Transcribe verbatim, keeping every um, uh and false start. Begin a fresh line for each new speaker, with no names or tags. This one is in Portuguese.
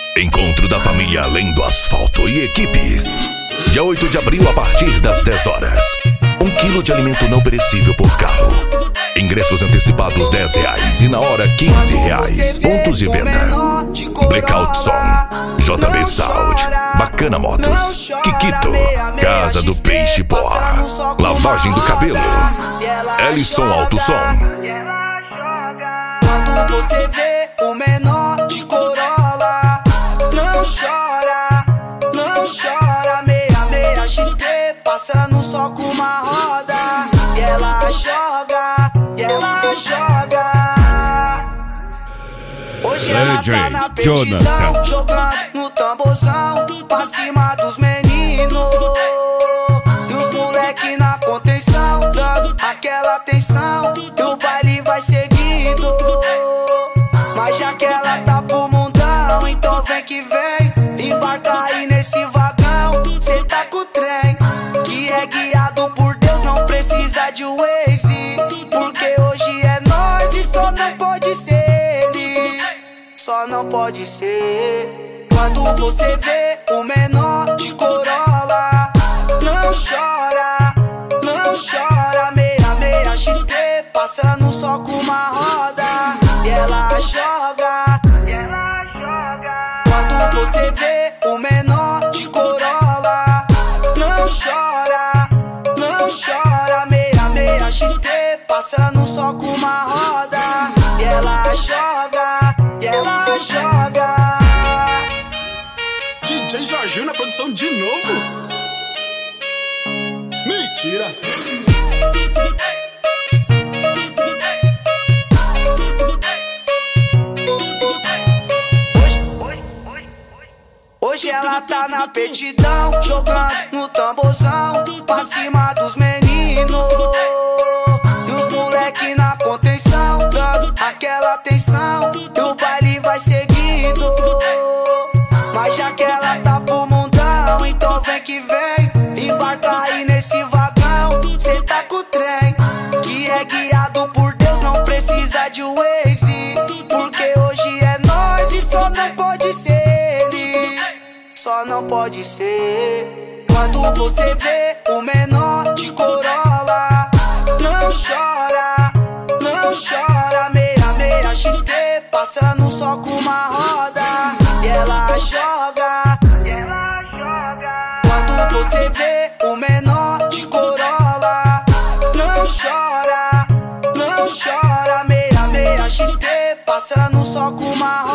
Encontro da família Além do Asfalto e equipes. Dia oito de abril, a partir das dez horas. Um quilo de alimento não perecível por carro. Ingressos antecipados dez reais e na hora quinze reais. Pontos de venda: Blackout Som, J B Sound, Bacana Motos, Kikito, Casa do Peixe Porra, Lavagem do Cabelo, Ellison Alto Som.
Quando você vê o menor de Corolla, não chora, não chora. Meia, meia X T, passando só com uma roda. E ela joga, e ela joga. Hoje ela tá na petidão, jogando no tamborzão, pra cima dos meninos. E os moleque na contenção, dando aquela atenção, e o baile vai seguindo. Mas já que ela tá pro mundão, então vem que vem, embarca aí nesse vagão. Cê tá com o trem, que é guiado por Deus, não precisa de Waze. Porque hoje é nós e só não pode ser eles. Só não pode ser. Quando você vê o menor de Corolla, não chora, não chora. Meia, meia X T, passando só com uma roda. E ela joga, e ela joga. Quando você vê o menor de Corolla, não chora, não chora. Meia, meia X T, passando só com uma roda. E ela joga, e ela joga.
D J Jorginho na produção de novo? Mentira!
Hoje ela tá na petidão, jogando no tamborzão, pra cima dos meninos. E os moleque na contenção, dando aquela atenção, e o baile vai seguindo. Mas já que ela tá pro mundão, então vem que vem, embarca aí nesse vagão. Cê tá com o trem, que é guiado por Deus, não precisa de Waze. Porque hoje é nós e só não pode ser. Só não pode ser. Quando você vê o menor de Corolla, não chora, não chora. Meia, meia X T, passando só com uma roda. E ela joga, e ela joga. Quando você vê o menor de Corolla, não chora, não chora. Meia, meia X T, passando só com uma roda.